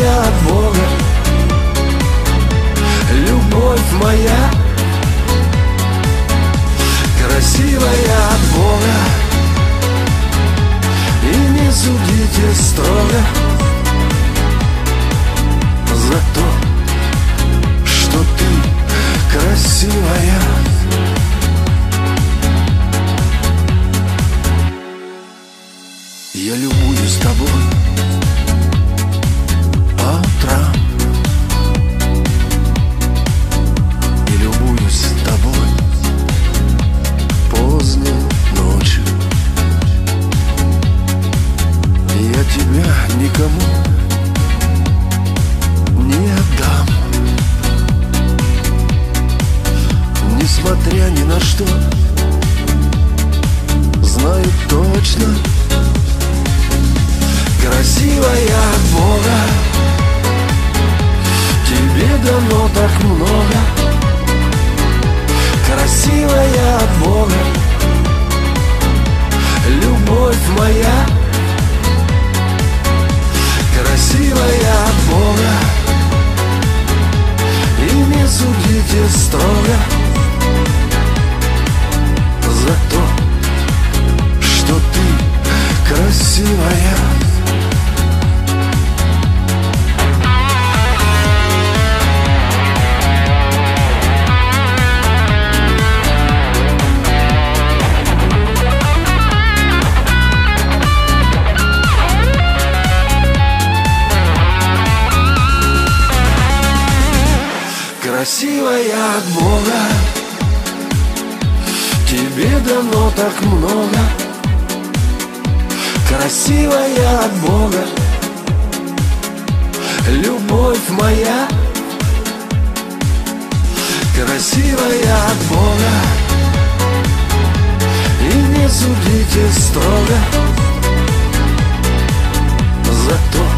красивая от Бога, любовь моя, красивая от Бога. И не судите строго за то, что ты красивая. Я любуюсь тобой по утрам и любуюсь тобой поздней ночью. Я тебя никому не отдам, несмотря ни на что. Знаю точно, красивая от Бога, тебе дано так много. Красивая от Бога, любовь моя, красивая от Бога. И не судите строго за то, что ты красивая. Красивая от Бога, тебе дано так много. Красивая от Бога, любовь моя, красивая от Бога. И не судите строго за то,